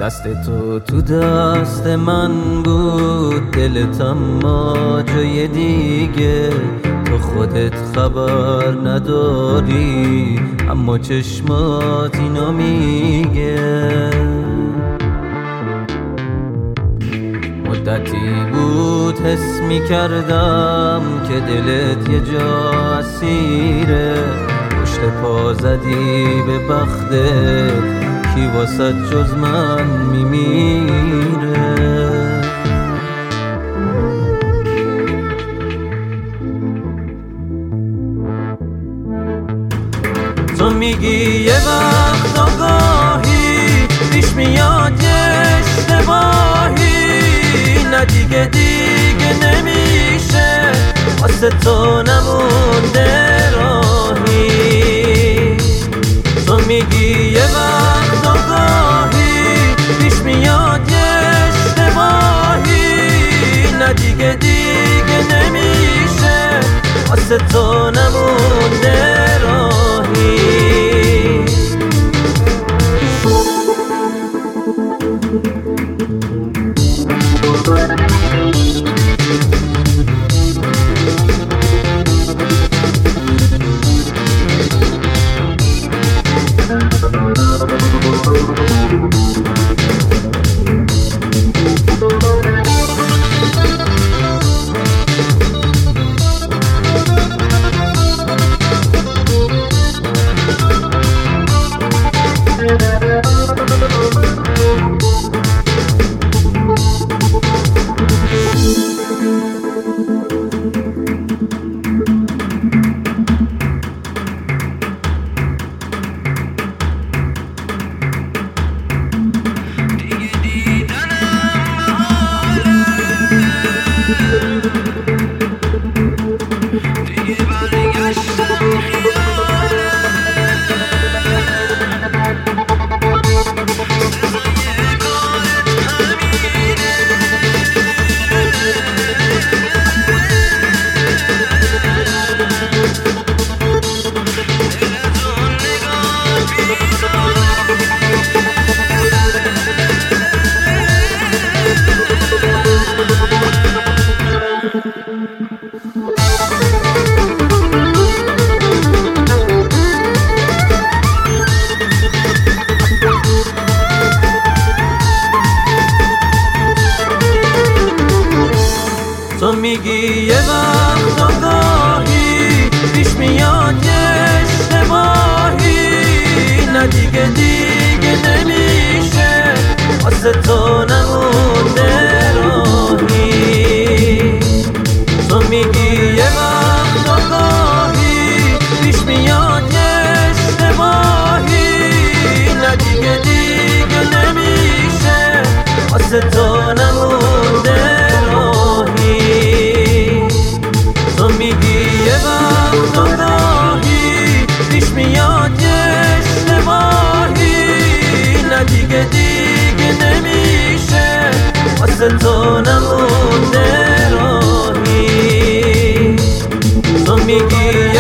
دست تو دست من بود، دلت اما جای دیگه. تو خودت خبر نداری اما چشمات اینو میگه. مدتی بود حس میکردم که دلت یه جا اسیره. پشت پا زدی به بختت، کی واسه جز من میمیره. تو میگی یه وقت آگاهی پیش میاد یه اشتباهی، نه دیگه نمیشه واسه تو نمونده راهی. تو میگی یه وقت آگاهی پیش میاد یه اشتباهی، نه دیگه نمیشه واسه تو نمونده راهی. تو میگی یه وقت آگاهی پیش میاد یه اشتباهی، نه دیگه نمیشه واسه تو نمونده راهی. تو میگی یه وقت آگاهی پیش میاد یه اشتباهی، نه دیگه نمیشه واسه تو نمونده راهی. تو میگی یه وقت آگاهی پیش میاد یه اشتباهی، نه دیگه نمیشه واسه تو نمونده راهی. تو میگی